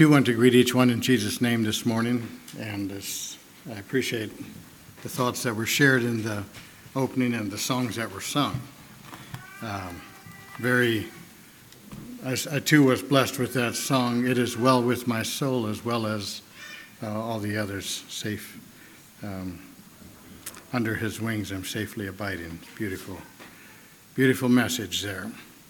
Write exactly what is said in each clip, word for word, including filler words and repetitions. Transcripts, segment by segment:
too want to greet each one in Jesus' name this morning, and this, I appreciate the thoughts that were shared in the opening and the songs that were sung. Um, very, I, I too was blessed with that song, "It Is Well With My Soul," as well as uh, all the others, safe um, under his wings I'm safely abiding. Beautiful, beautiful message there.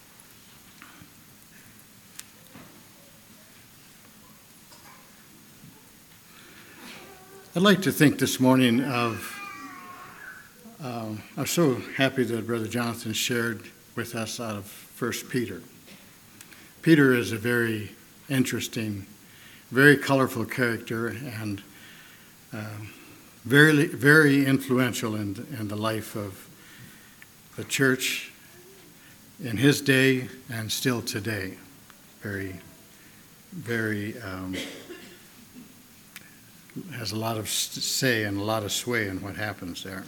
I'd like to think this morning of, uh, I'm so happy that Brother Jonathan shared with us out of First Peter. Peter is a very interesting, very colorful character, and uh, very, very influential in, in the life of the church in his day and still today. Very, very, um, has a lot of say and a lot of sway in what happens there.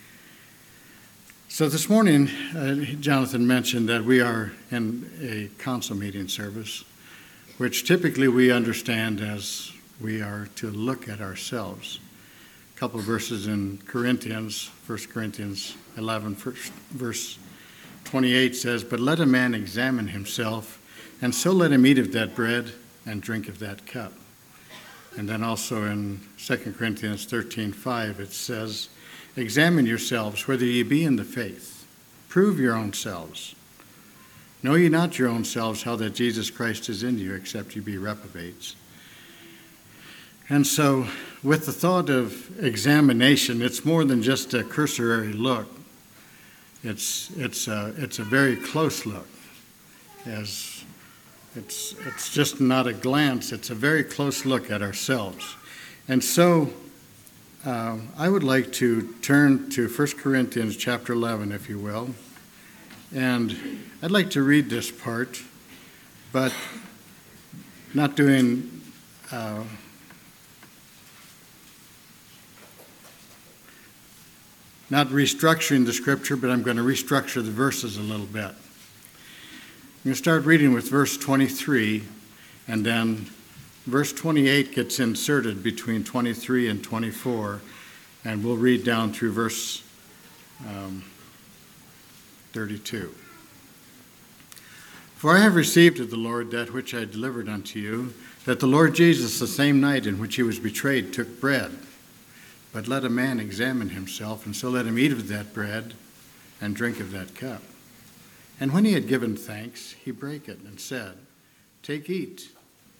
So this morning, uh, Jonathan mentioned that we are in a council meeting service, which typically we understand as we are to look at ourselves. A couple of verses in Corinthians, First Corinthians eleven, verse twenty-eight says, "But let a man examine himself, and so let him eat of that bread and drink of that cup." And then also in Second Corinthians thirteen five, it says, "Examine yourselves whether ye be in the faith. Prove your own selves. Know ye not your own selves how that Jesus Christ is in you, except ye be reprobates." And so with the thought of examination, it's more than just a cursory look. It's, it's, a, it's a very close look. As It's it's just not a glance, it's a very close look at ourselves. And so um, I would like to turn to First Corinthians chapter eleven, if you will. And I'd like to read this part, but not doing, uh, not restructuring the scripture, but I'm going to restructure the verses a little bit. I'm going to start reading with verse twenty-three, and then verse twenty-eight gets inserted between twenty-three and twenty-four, and we'll read down through verse um, thirty-two. "For I have received of the Lord that which I delivered unto you, that the Lord Jesus, the same night in which he was betrayed, took bread. But let a man examine himself, and so let him eat of that bread and drink of that cup. And when he had given thanks, he brake it and said, Take, eat.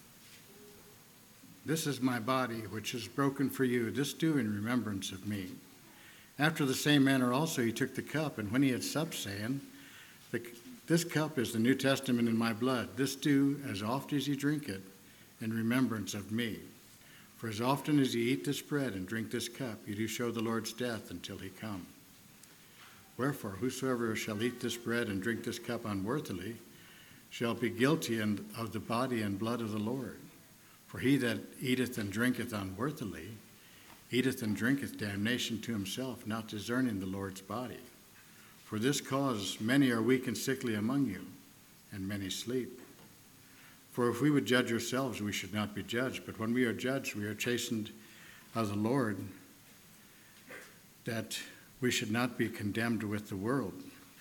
This is my body, which is broken for you. This do in remembrance of me. After the same manner also he took the cup, and when he had supped, saying, This cup is the New Testament in my blood. This do as oft as ye drink it in remembrance of me. For as often as ye eat this bread and drink this cup, ye do show the Lord's death until he come. Wherefore, whosoever shall eat this bread and drink this cup unworthily shall be guilty of the body and blood of the Lord. For he that eateth and drinketh unworthily eateth and drinketh damnation to himself, not discerning the Lord's body. For this cause many are weak and sickly among you, and many sleep. For if we would judge ourselves, we should not be judged. But when we are judged, we are chastened of the Lord, that we should not be condemned with the world.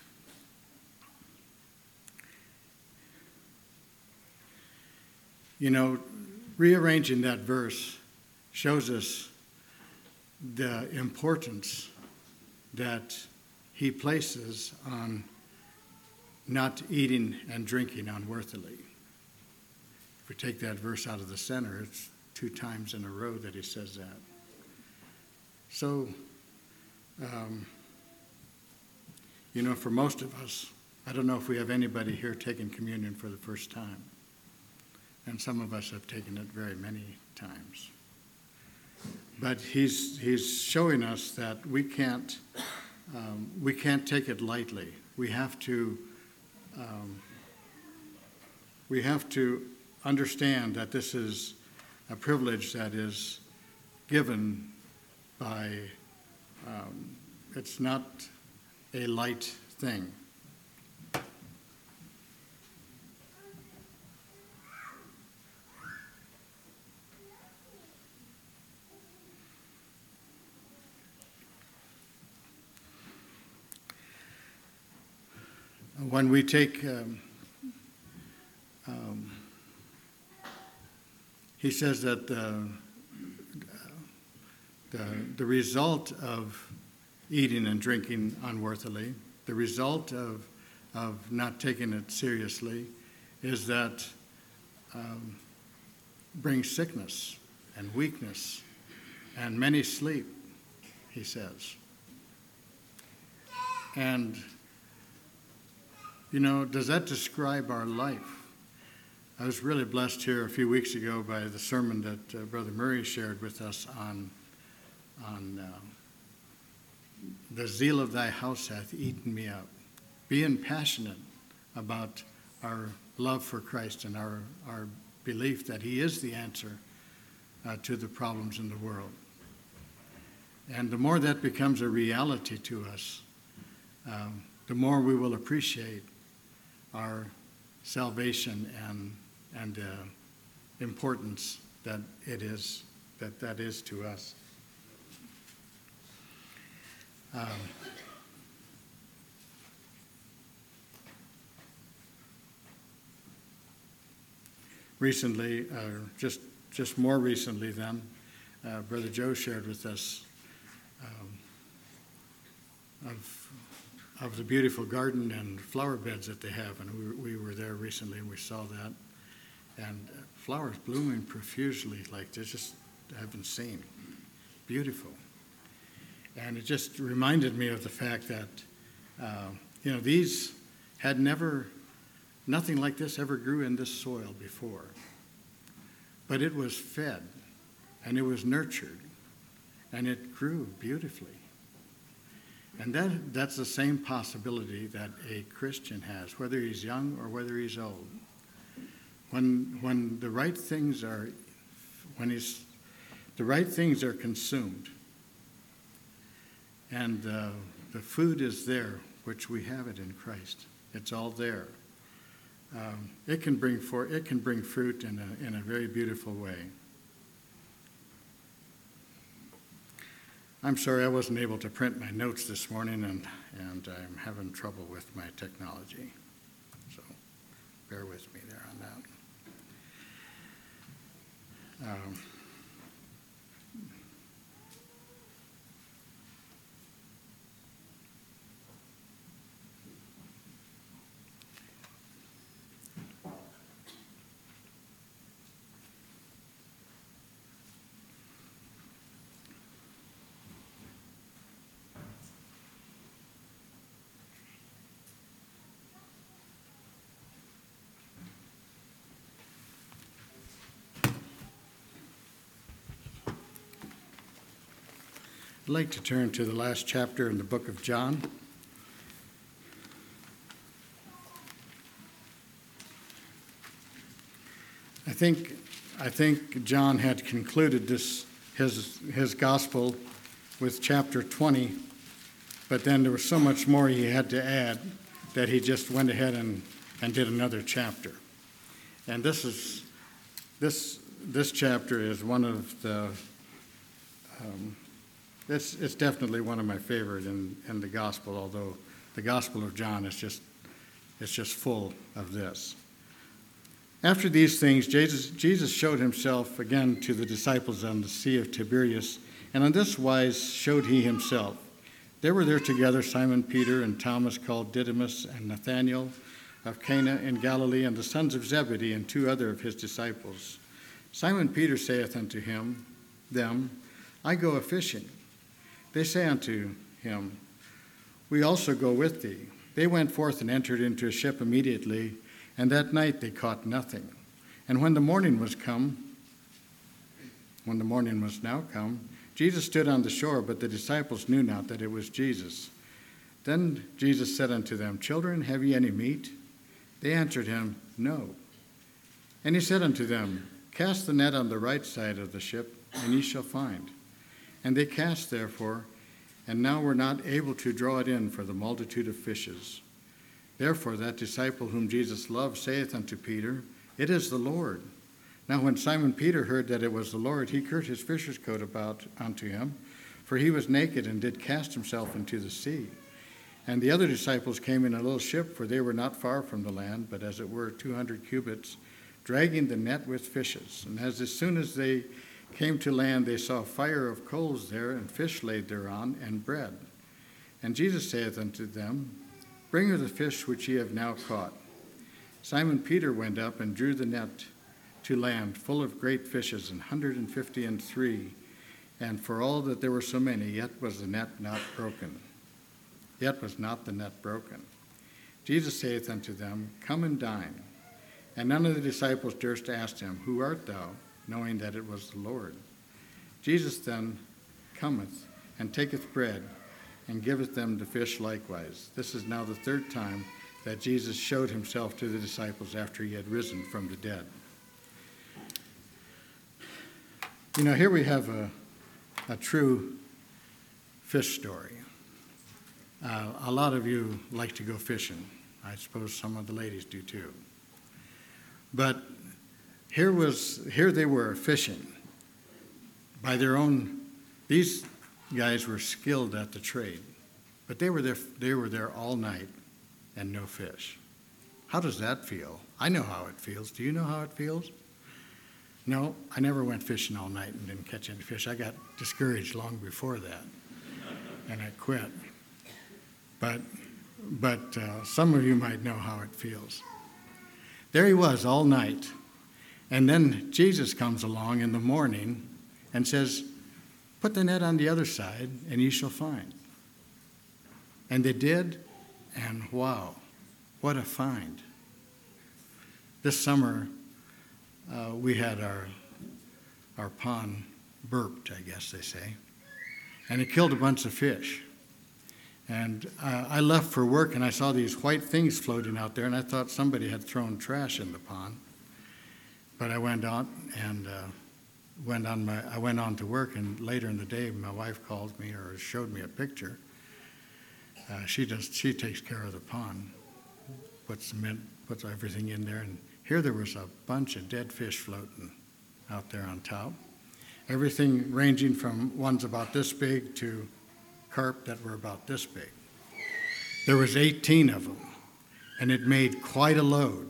You know, rearranging that verse shows us the importance that he places on not eating and drinking unworthily. If we take that verse out of the center, it's two times in a row that he says that. So, Um, you know, for most of us, I don't know if we have anybody here taking communion for the first time. And some of us have taken it very many times. But he's he's showing us that we can't um, we can't take it lightly. We have to um, we have to understand that this is a privilege that is given by Um, it's not a light thing. when we take, um, um, he says that the, the, the result of eating and drinking unworthily, the result of, of not taking it seriously, is that um, brings sickness and weakness, and many sleep, he says. And, you know, does that describe our life? I was really blessed here a few weeks ago by the sermon that uh, Brother Murray shared with us on, on uh, the zeal of thy house hath eaten me up. Being passionate about our love for Christ and our, our belief that he is the answer uh, to the problems in the world. And the more that becomes a reality to us, um, the more we will appreciate our salvation and and uh, importance that it is that that is to us. Um, recently, uh, just just more recently, then, uh, Brother Joe shared with us um, of. of the beautiful garden and flower beds that they have, and we, we were there recently and we saw that, and flowers blooming profusely like they just haven't seen. Beautiful. And it just reminded me of the fact that, uh, you know, these had never, nothing like this ever grew in this soil before, but it was fed and it was nurtured and it grew beautifully. And that, that's the same possibility that a Christian has, whether he's young or whether he's old. When, when the right things are, when he's, the right things are consumed, and uh, the food is there, which we have it in Christ. It's all there. Um, it can bring for, it can bring fruit in a in a very beautiful way. I'm sorry I wasn't able to print my notes this morning, and, and I'm having trouble with my technology. So bear with me there on that. Um, I'd like to turn to the last chapter in the book of John. I think I think John had concluded this his his gospel with chapter twenty, but then there was so much more he had to add that he just went ahead and, and did another chapter. And this is this this chapter is one of the um, It's, it's definitely one of my favorite in, in the gospel, although the Gospel of John is just, it's just full of this. After these things, Jesus, Jesus showed himself again to the disciples on the Sea of Tiberias, and on this wise showed he himself. There were there together Simon Peter and Thomas called Didymus and Nathanael of Cana in Galilee and the sons of Zebedee and two other of his disciples. Simon Peter saith unto him, them, I go a-fishing. They say unto him, we also go with thee. They went forth and entered into a ship immediately, and that night they caught nothing. And when the morning was come, when the morning was now come, Jesus stood on the shore, but the disciples knew not that it was Jesus. Then Jesus said unto them, children, have ye any meat? They answered him, no. And he said unto them, cast the net on the right side of the ship, and ye shall find. And they cast therefore, and now were not able to draw it in for the multitude of fishes. Therefore that disciple whom Jesus loved saith unto Peter, it is the Lord. Now when Simon Peter heard that it was the Lord, he girt his fisher's coat about unto him, for he was naked, and did cast himself into the sea. And the other disciples came in a little ship, for they were not far from the land, but as it were two hundred cubits, dragging the net with fishes. And as, as soon as they came to land, they saw a fire of coals there, and fish laid thereon, and bread. And Jesus saith unto them, Bring her the fish which ye have now caught. Simon Peter went up and drew the net to land, full of great fishes, an hundred and fifty and three. And for all that there were so many, yet was the net not broken. Yet was not the net broken. Jesus saith unto them, Come and dine. And none of the disciples durst ask him, Who art thou? Knowing that it was the Lord. Jesus then cometh and taketh bread, and giveth them the fish likewise. This is now the third time that Jesus showed himself to the disciples after he had risen from the dead. You know, here we have a, a true fish story. Uh, a lot of you like to go fishing. I suppose some of the ladies do too. But here was here they were fishing by their own. These guys were skilled at the trade, but they were there. They were there all night, and no fish. How does that feel? I know how it feels. Do you know how it feels? No, I never went fishing all night and didn't catch any fish. I got discouraged long before that, and I quit. But, but uh, some of you might know how it feels. There he was all night, and then Jesus comes along in the morning and says, Put the net on the other side, and ye shall find. And they did, and wow, what a find. This summer, uh, we had our, our pond burped, I guess they say, and it killed a bunch of fish. And uh, I left for work, and I saw these white things floating out there, and I thought somebody had thrown trash in the pond. But I went on and uh, went on my. I went on to work, and later in the day, my wife called me or showed me a picture. Uh, she does. She takes care of the pond, puts cement, puts everything in there, and here there was a bunch of dead fish floating out there on top. Everything ranging from ones about this big to carp that were about this big. There was eighteen of them, and it made quite a load.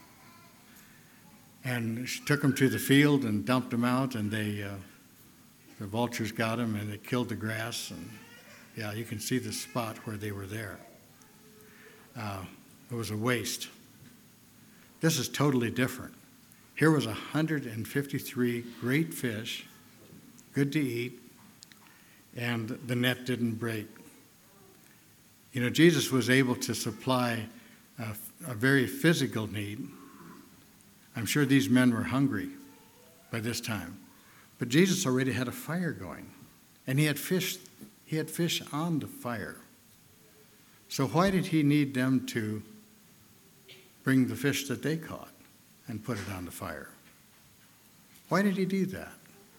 And she took them to the field and dumped them out, and they, uh, the vultures got them, and they killed the grass. And yeah, you can see the spot where they were there. Uh, it was a waste. This is totally different. Here was one hundred fifty-three great fish, good to eat, and the net didn't break. You know, Jesus was able to supply a, a very physical need. I'm sure these men were hungry by this time, but Jesus already had a fire going, and he had fish. He had fish on the fire. So why did he need them to bring the fish that they caught and put it on the fire? Why did he do that?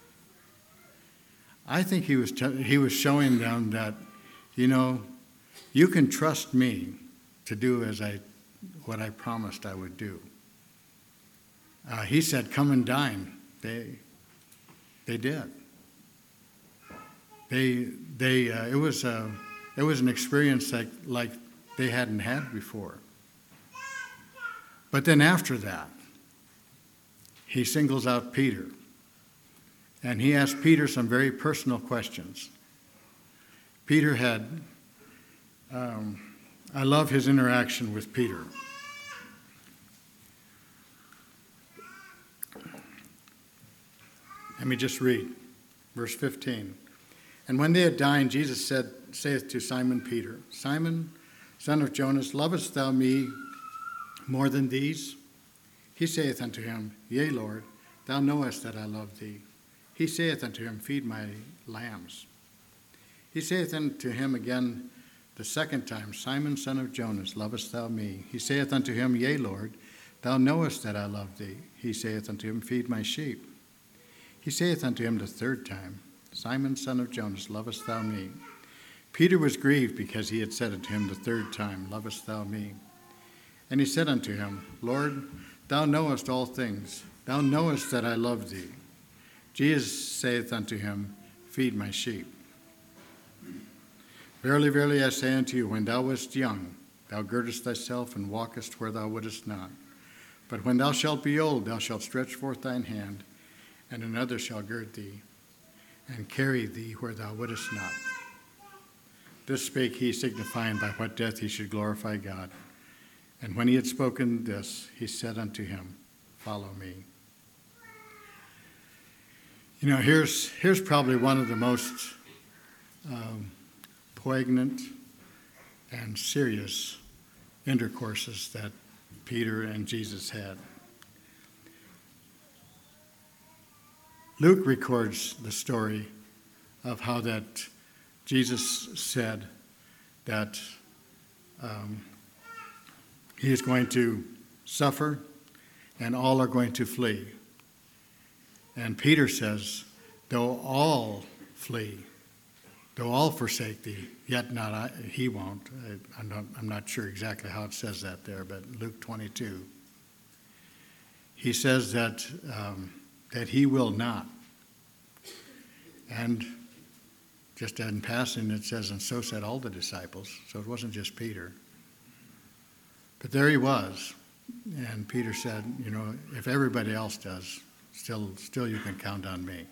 I think he was t- he was showing them that, you know, you can trust me to do as I what I promised I would do. Uh, he said, "Come and dine." They they did. They they uh, it was a it was an experience like like they hadn't had before. But then after that, he singles out Peter. And he asked Peter some very personal questions. Peter had, um, I love his interaction with Peter. Let me just read, verse fifteen. And when they had dined, Jesus said, saith to Simon Peter, Simon, son of Jonas, lovest thou me more than these? He saith unto him, Yea, Lord, thou knowest that I love thee. He saith unto him, Feed my lambs. He saith unto him again the second time, Simon, son of Jonas, lovest thou me? He saith unto him, Yea, Lord, thou knowest that I love thee. He saith unto him, Feed my sheep. He saith unto him the third time, Simon, son of Jonas, lovest thou me? Peter was grieved because he had said unto him the third time, Lovest thou me? And he said unto him, Lord, thou knowest all things. Thou knowest that I love thee. Jesus saith unto him, Feed my sheep. Verily, verily, I say unto you, when thou wast young, thou girdest thyself and walkest where thou wouldest not. But when thou shalt be old, thou shalt stretch forth thine hand, and another shall gird thee, and carry thee where thou wouldest not. This spake he, signifying by what death he should glorify God. And when he had spoken this, he said unto him, Follow me. You know, here's, here's probably one of the most um, poignant and serious intercourses that Peter and Jesus had. Luke records the story of how that Jesus said that um, he is going to suffer and all are going to flee. And Peter says, though all flee, though all forsake thee, yet not I, he won't. I, I'm, not, I'm not sure exactly how it says that there, but Luke twenty-two. He says that, um, that he will not. And just in passing, it says, and so said all the disciples. So it wasn't just Peter. But there he was. And Peter said, you know, if everybody else does, still still you can count on me.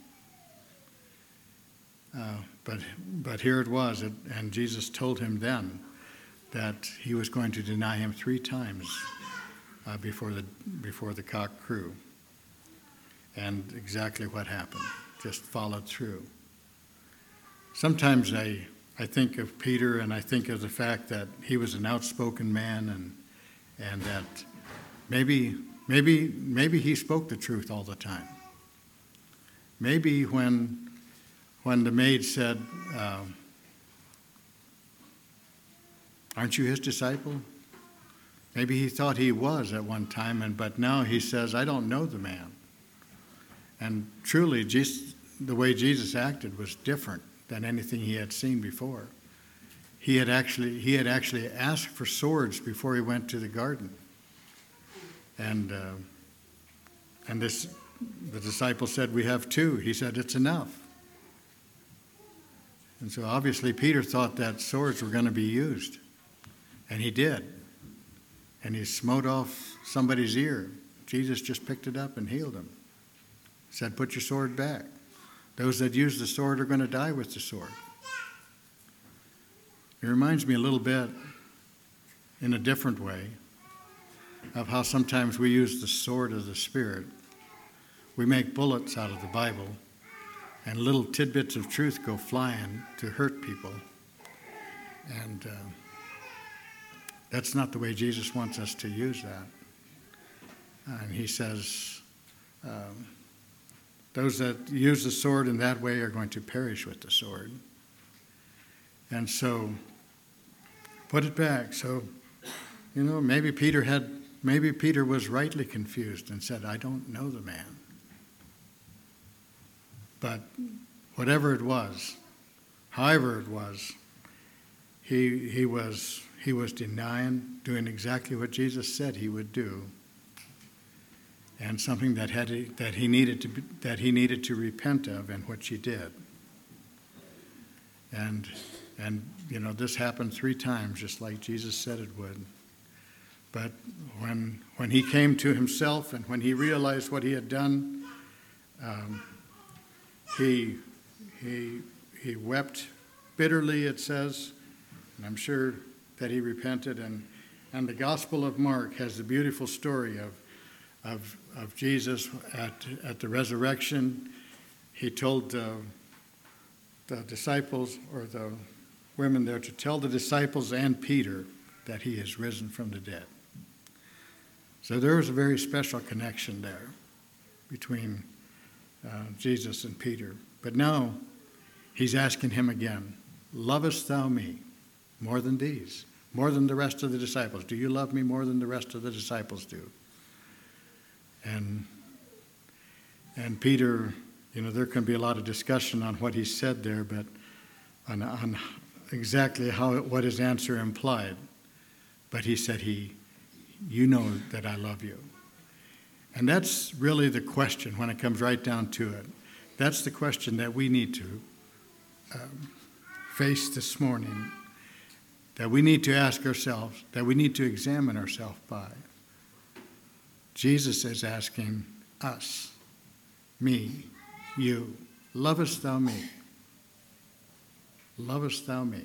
Uh, but but here it was, it, and Jesus told him then that he was going to deny him three times uh, before the before the cock crew. And exactly what happened, just followed through. Sometimes I, I think of Peter and I think of the fact that he was an outspoken man and and that maybe maybe maybe he spoke the truth all the time. Maybe when when the maid said, um, aren't you his disciple? Maybe he thought he was at one time, and but now he says, I don't know the man. And truly, just the way Jesus acted was different than anything he had seen before. He had actually he had actually asked for swords before he went to the garden. And uh, and this the disciple said, we have two. He said, it's enough. And so obviously Peter thought that swords were going to be used. And he did. And he smote off somebody's ear. Jesus just picked it up and healed him. Said, put your sword back. Those that use the sword are going to die with the sword. It reminds me a little bit, in a different way, of how sometimes we use the sword of the Spirit. We make bullets out of the Bible, and little tidbits of truth go flying to hurt people. And uh, that's not the way Jesus wants us to use that. And he says, um, those that use the sword in that way are going to perish with the sword. And so, put it back. So, you know, maybe Peter had, maybe Peter was rightly confused and said, I don't know the man. But whatever it was, however it was, he he was he was denying, doing exactly what Jesus said he would do, and something that had to, that he needed to be, that he needed to repent of, and which he did. And and you know, this happened three times, just like Jesus said it would. But when when he came to himself and when he realized what he had done, um, he he he wept bitterly, it says, and I'm sure that he repented. And and the Gospel of Mark has the beautiful story of of of Jesus at at the resurrection. He told the the disciples, or the women there, to tell the disciples and Peter that he is risen from the dead. So there was a very special connection there between uh, Jesus and Peter. But now he's asking him again, lovest thou me more than these, more than the rest of the disciples? Do you love me more than the rest of the disciples do? And and Peter, you know, there can be a lot of discussion on what he said there, but on, on exactly how what his answer implied. But he said, "He, you know that I love you." And that's really the question when it comes right down to it. That's the question that we need to um, face this morning. that we need to ask ourselves, that we need to examine ourselves by. Jesus is asking us, me, you, lovest thou me? Lovest thou me?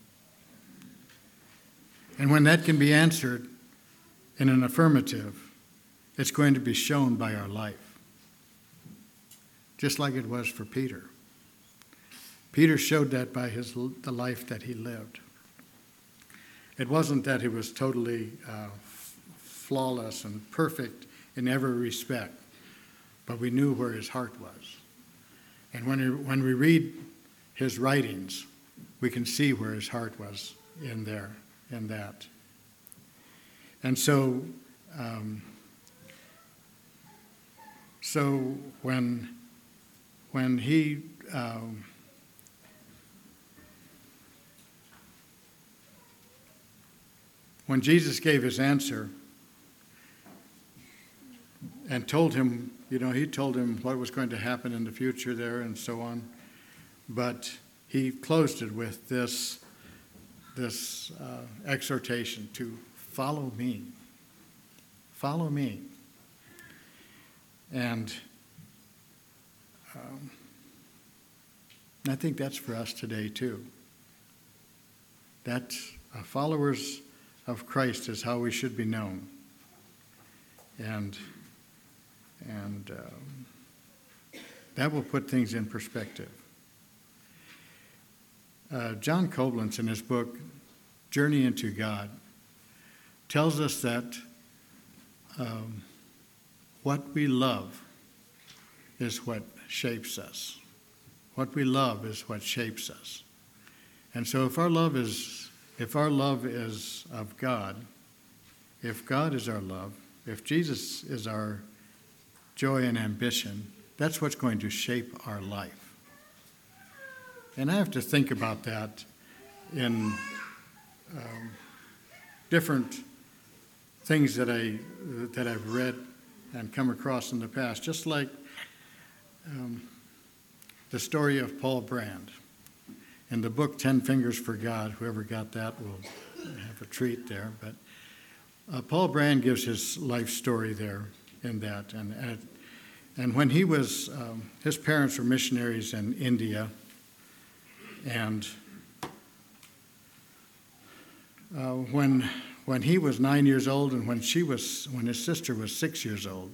And when that can be answered in an affirmative, it's going to be shown by our life, just like it was for Peter. Peter showed that by his the life that he lived. It wasn't that he was totally uh, flawless and perfect in every respect, but we knew where his heart was. And when we, when we read his writings, we can see where his heart was in there, in that. And so, um, so when when he um, when Jesus gave his answer and told him, you know, he told him what was going to happen in the future there and so on, but he closed it with this, this uh, exhortation to follow me. Follow me. And um, I think that's for us today too. That uh, followers of Christ is how we should be known. And and um, that will put things in perspective. Uh, John Koblenz, in his book, Journey into God, tells us that um, what we love is what shapes us. What we love is what shapes us. And so if our love is, if our love is of God, if God is our love, if Jesus is our joy and ambition, that's what's going to shape our life. And I have to think about that in um, different things that I that I've read and come across in the past, just like um, the story of Paul Brand. In the book Ten Fingers for God, whoever got that will have a treat there. But uh, Paul Brand gives his life story there in that. And and, and when he was, um, his parents were missionaries in India, and uh, when when he was nine years old, and when she was, when his sister was six years old,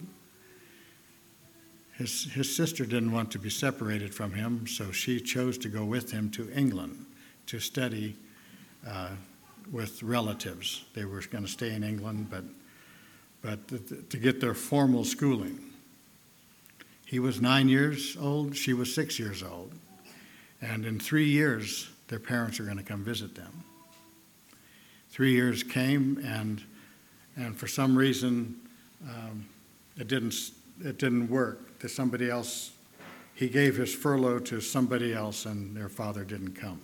his his sister didn't want to be separated from him, so she chose to go with him to England to study uh, with relatives. They were going to stay in England, but but th- to get their formal schooling. He was nine years old, she was six years old, and in three years, their parents are going to come visit them. Three years came, and and for some reason, um, it didn't it didn't work. That somebody else, he gave his furlough to somebody else, and their father didn't come.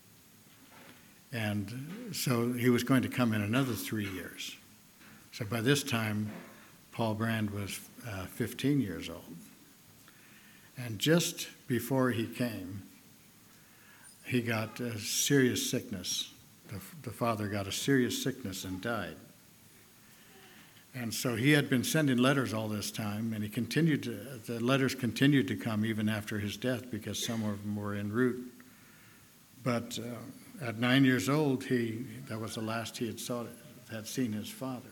And so he was going to come in another three years. So by this time, Paul Brand was uh, fifteen years old. And just before he came, he got a serious sickness. The, the father got a serious sickness and died. And so he had been sending letters all this time, and he continued to, the letters continued to come even after his death because some of them were en route. But uh, at nine years old, he that was the last he had saw had seen his father.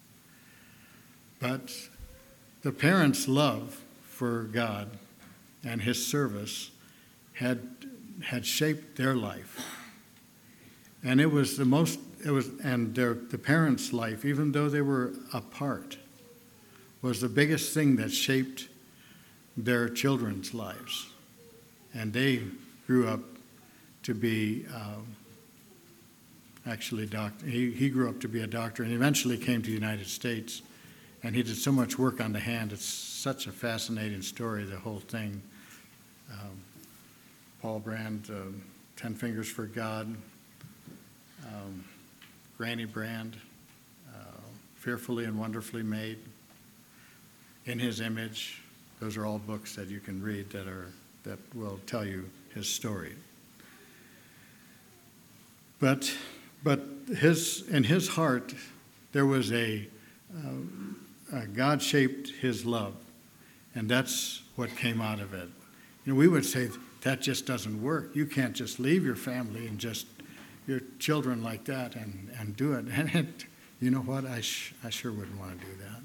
But the parents' love for God and his service had had shaped their life. And it was the most, it was, and their, the parents' life, even though they were apart, was the biggest thing that shaped their children's lives. And they grew up to be, um, actually, doc- he, he grew up to be a doctor and eventually came to the United States. And he did so much work on the hand. It's such a fascinating story, the whole thing. Um, Paul Brand, uh, Ten Fingers for God, um, Granny Brand, uh, Fearfully and Wonderfully Made, In His Image. Those are all books that you can read that are that will tell you his story. But But his in his heart, there was a, uh, a God shaped his love, and that's what came out of it. You know, we would say that just doesn't work. You can't just leave your family and just your children like that and, and do it. And it, you know what? I sh- I sure wouldn't want to do that.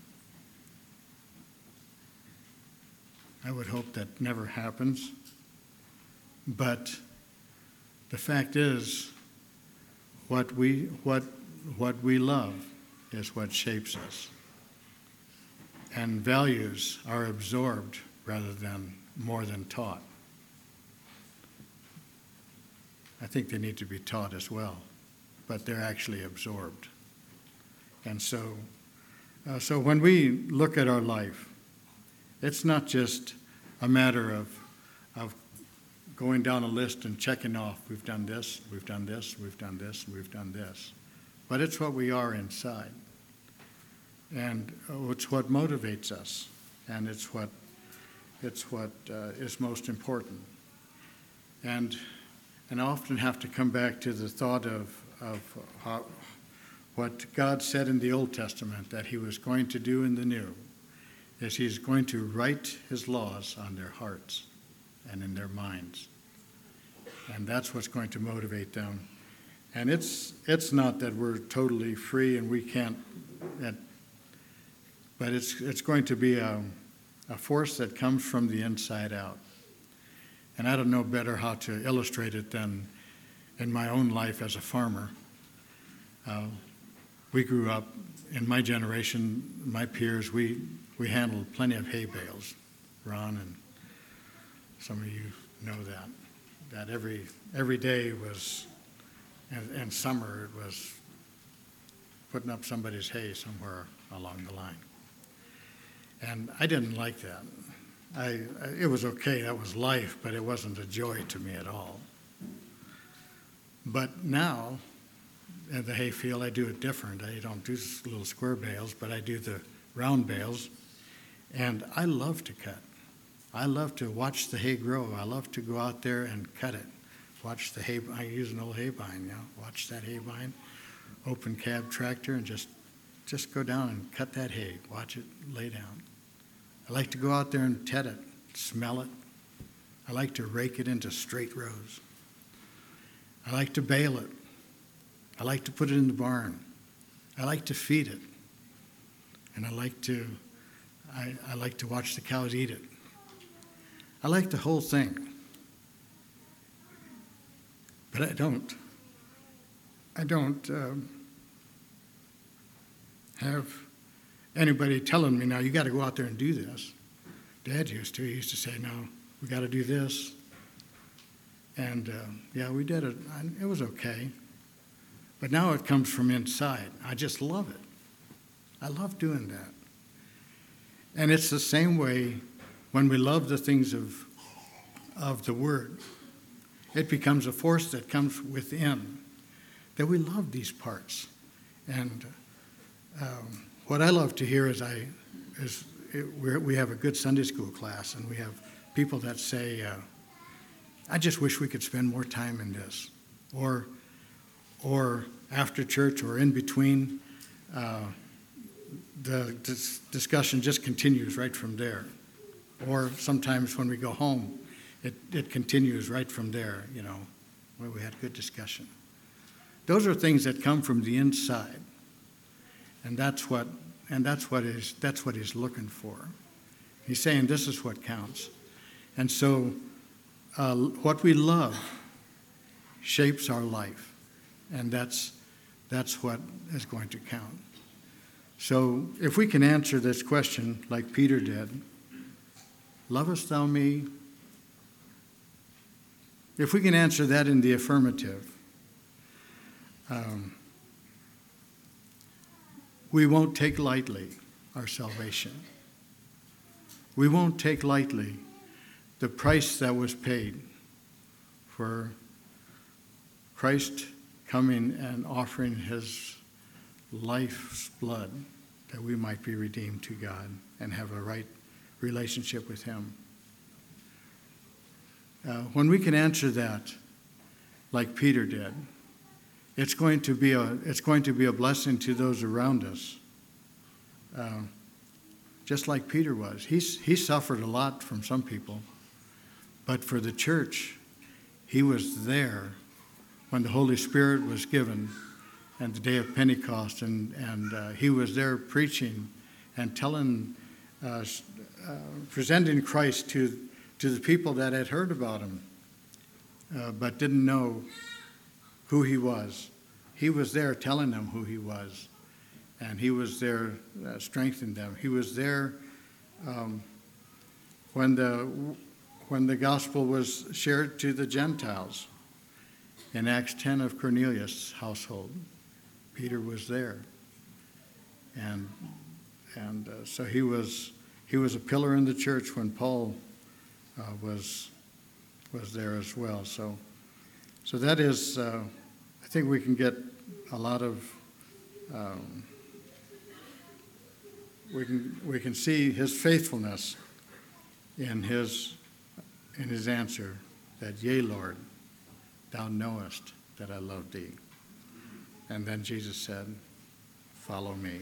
I would hope that never happens. But the fact is, what we what what we love is what shapes us. And values are absorbed rather than more than taught. I think they need to be taught as well, but they're actually absorbed. And so, uh, so when we look at our life, it's not just a matter of of going down a list and checking off, we've done this, we've done this, we've done this, we've done this. But it's what we are inside. And it's what motivates us, and it's what it's what uh, is most important. And and I often have to come back to the thought of of how, what God said in the Old Testament that He was going to do in the New, is He's going to write His laws on their hearts and in their minds, and that's what's going to motivate them. And it's it's not that we're totally free and we can't. That, But it's it's going to be a, a force that comes from the inside out. And I don't know better how to illustrate it than in my own life as a farmer. Uh, we grew up, in my generation, my peers, we, we handled plenty of hay bales. Ron and some of you know that. That every every day was, and, and summer, it was putting up somebody's hay somewhere along the line. And I didn't like that. I, it was okay, that was life, but it wasn't a joy to me at all. But now, at the hay field, I do it different. I don't do little square bales, but I do the round bales. And I love to cut. I love to watch the hay grow. I love to go out there and cut it. Watch the hay, I use an old hay vine, you know, watch that hay vine, open cab tractor, and just Just go down and cut that hay. Watch it lay down. I like to go out there and tet it, smell it. I like to rake it into straight rows. I like to bale it. I like to put it in the barn. I like to feed it. And I like to, I, I like to watch the cows eat it. I like the whole thing. But I don't. I don't... Um, have anybody telling me, now you got to go out there and do this. Dad used to. He used to say, no, we got to do this. And uh, yeah, we did it. It was okay. But now it comes from inside. I just love it. I love doing that. And it's the same way when we love the things of, of the Word. It becomes a force that comes within, that we love these parts. And Um, what I love to hear is I is it, we're, we have a good Sunday school class, and we have people that say, uh, "I just wish we could spend more time in this," or or after church or in between. Uh, the dis- discussion just continues right from there, or sometimes when we go home, it it continues right from there. You know, where we had good discussion. Those are things that come from the inside. And that's what, and that's what is, that's what he's looking for. He's saying this is what counts. And so, uh, what we love shapes our life, and that's that's what is going to count. So, if we can answer this question like Peter did, lovest thou me? If we can answer that in the affirmative, um, we won't take lightly our salvation. We won't take lightly the price that was paid for Christ coming and offering his life's blood that we might be redeemed to God and have a right relationship with him. Uh, when we can answer that like Peter did, it's going to be a it's going to be a blessing to those around us. Uh, just like Peter was. He's, he suffered a lot from some people, but for the church, he was there when the Holy Spirit was given and the day of Pentecost, and, and uh, he was there preaching and telling, uh, uh, presenting Christ to, to the people that had heard about him, uh, but didn't know who he was. He was there telling them who he was, and he was there uh, strengthening them. He was there um, when the when the gospel was shared to the Gentiles in Acts ten of Cornelius' household. Peter was there, and and uh, so he was he was a pillar in the church when Paul uh, was was there as well. So so that is, uh, I think we can get a lot of. Um, we can we can see his faithfulness in his in his answer that, "Yea, Lord, thou knowest that I love thee." And then Jesus said, "Follow me."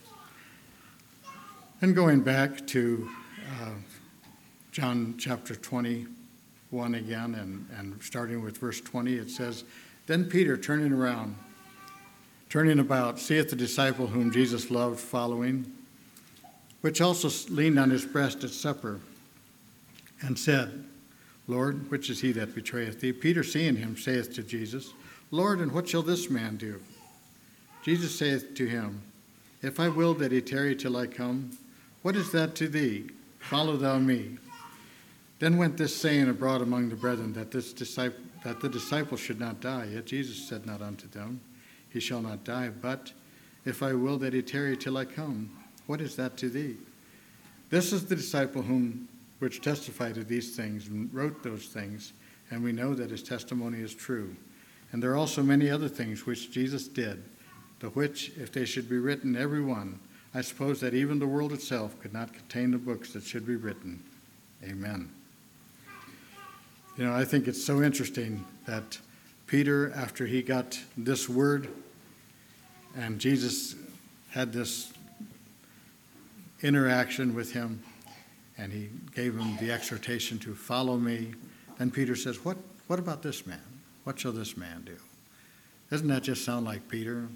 And going back to uh, John chapter twenty-one again, and, and starting with verse twenty, it says, "Then Peter, turning around, turning about, seeth the disciple whom Jesus loved following, which also leaned on his breast at supper, and said, Lord, which is he that betrayeth thee? Peter, seeing him, saith to Jesus, Lord, and what shall this man do? Jesus saith to him, If I will that he tarry till I come, what is that to thee? Follow thou me. Then went this saying abroad among the brethren, that this disciple, that the disciple should not die. Yet Jesus said not unto them, He shall not die, but if I will that he tarry till I come, what is that to thee? This is the disciple whom which testified of these things and wrote those things, and we know that his testimony is true. And there are also many other things which Jesus did, the which, if they should be written every one, I suppose that even the world itself could not contain the books that should be written. Amen. You know, I think it's so interesting that Peter, after he got this word, and Jesus had this interaction with him, and he gave him the exhortation to follow me. Then Peter says, what, what about this man? What shall this man do? Doesn't that just sound like Peter?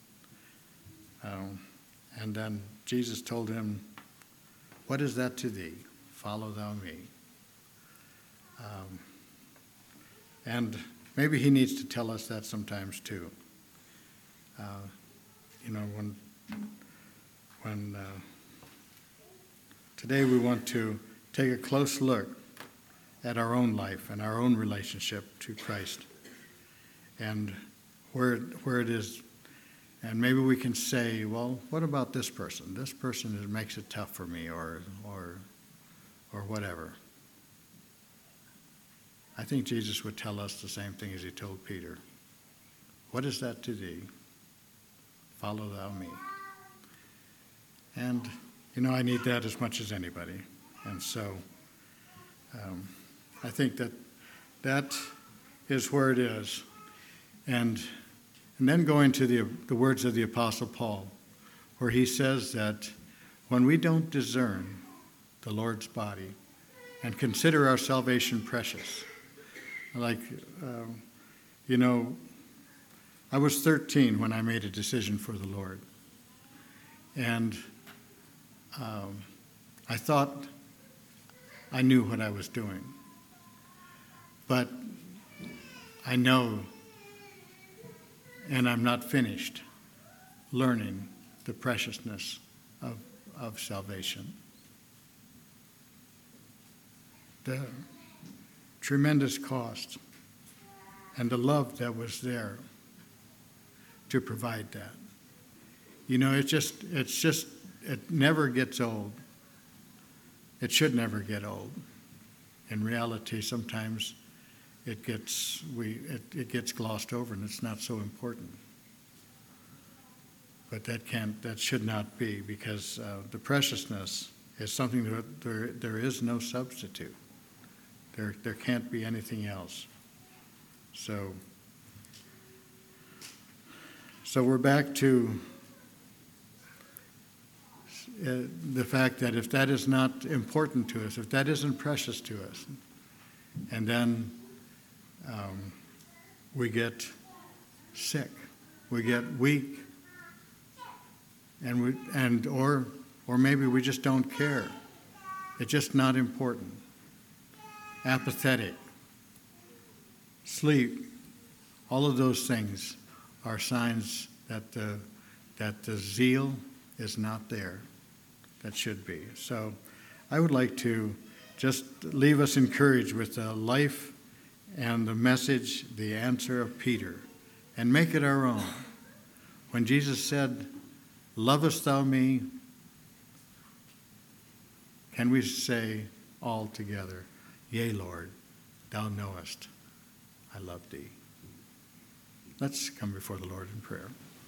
Um, and then Jesus told him, what is that to thee? Follow thou me. Um, and maybe he needs to tell us that sometimes too. Uh, you know, when, when uh, today we want to take a close look at our own life and our own relationship to Christ, and where where it is, and maybe we can say, well, what about this person? This person is, makes it tough for me, or or or whatever. I think Jesus would tell us the same thing as he told Peter. What is that to thee? Follow thou me. And you know, I need that as much as anybody. And so um, I think that that is where it is. And and then going to the, the words of the Apostle Paul, where he says that when we don't discern the Lord's body and consider our salvation precious, like, uh, you know, I was thirteen when I made a decision for the Lord. And um, I thought I knew what I was doing. But I know, and I'm not finished learning the preciousness of, of salvation. The tremendous cost and the love that was there to provide that. You know, it's just, it's just, it never gets old. It should never get old. In reality, sometimes it gets we it, it gets glossed over, and it's not so important. But that can't, that should not be, because uh, the preciousness is something that there there is no substitute. There there can't be anything else. So So we're back to uh, the fact that if that is not important to us, if that isn't precious to us, and then um, we get sick, we get weak, and we and or or maybe we just don't care. It's just not important. Apathetic, sleep, all of those things are signs that the, that the zeal is not there that should be. So I would like to just leave us encouraged with the life and the message, the answer of Peter, and make it our own. When Jesus said, "Lovest thou me?" can we say all together, "Yea, Lord, thou knowest I love thee." Let's come before the Lord in prayer.